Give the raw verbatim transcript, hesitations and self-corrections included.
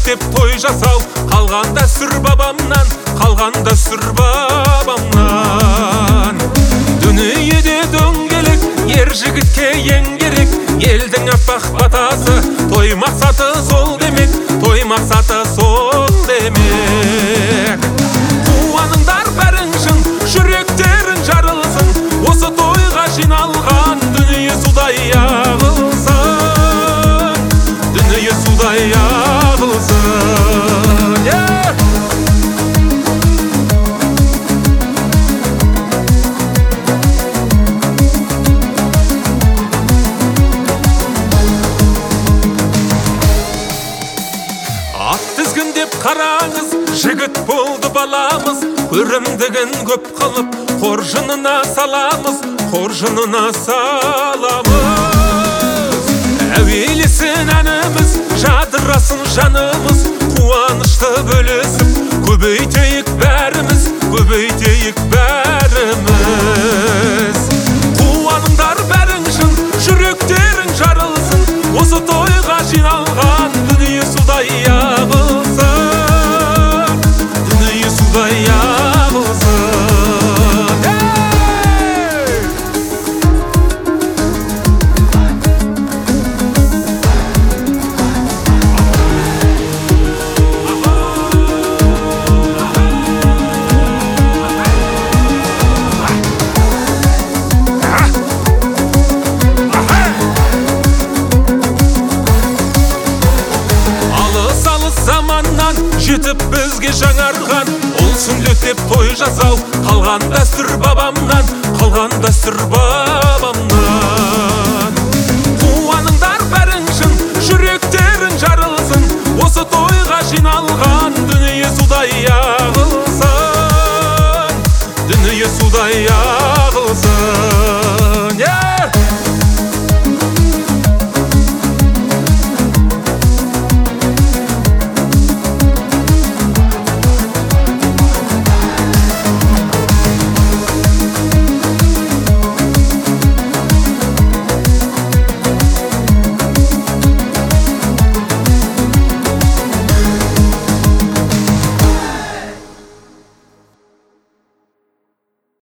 деп той жасау қалған дәстүр бабамнан, қалған дәстүр бабамнан. Дүниеде дөңгелек, ер жігітке ең керек, елдің аппақ батасы, той мақсаты сол демек, той мақсаты сол демек. Қуаныңдар бәрің шын, жүректерің жарылсын, осы тойға жиналған дүние судай ағылсын, дүние судай ағылсын. Ат тізгін деп қараңыз, жігіт болды баламыз, көрімдігін көп қылып, қоржынына саламыз, қоржынына саламыз. Әуелесін әніміз, жадырасын жанымыз, қуанышты бөлісіп, көбейтейік бәріміз, көбейтейік бәріміз. Қуаныңдар бәрің шын, жүректерің жарылсын, осы тойға жиналған дүние судай ағылсын, дүние судай ағылсын. Заманнан жетіп бізге жаңарған, ол сүндет деп той жасау қалған дәстүр бабамнан, қалған дәстүр бабамнан.